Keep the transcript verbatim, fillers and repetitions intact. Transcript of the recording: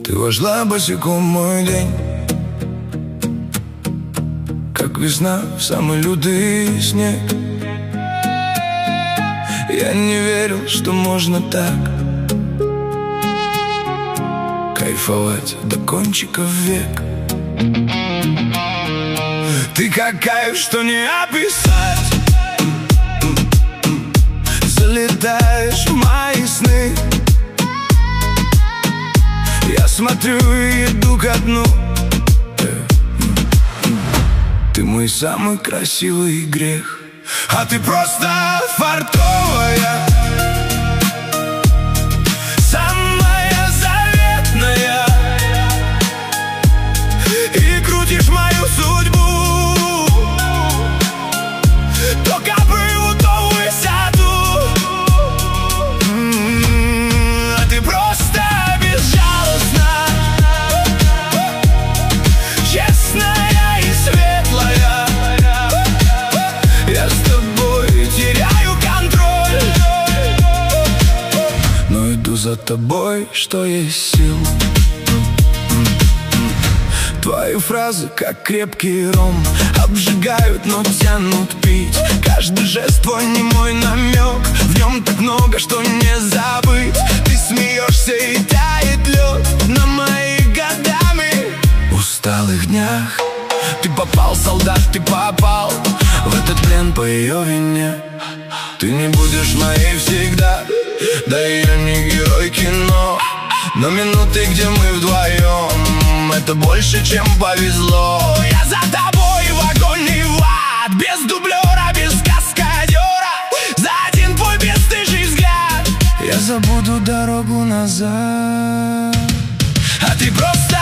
Ты вошла босиком в мой день, как весна в самый лютый снег. Я не верил, что можно так кайфовать до кончиков век. Ты как кайф, что не описать. Залетаешь в мои сны. Я смотрю и иду ко дну. Ты мой самый красивый грех. А ты просто фартовая, самая заветная. И крутишь мою судьбу, то копыву, то в высоту. М-м-м, а ты просто безжалостна, честная и светлая. Я с тобой теряю контроль, но иду за тобой, что есть сил. Твои фразы, как крепкий ром, обжигают, но тянут пить. Каждый жест твой немой намек, в нем так много, что не забыть. Ты смеешься и тает лед на моих годами усталых днях. Ты попал, солдат, ты попал в этот плен по ее вине. Ты не будешь моей всегда, да и я не герой кино. Но минуты, где мы вдвоем, это больше, чем повезло. Я за тобой в огонь и в ад, без дублера, без каскадера, за один твой бесстыжий взгляд я забуду дорогу назад. А ты просто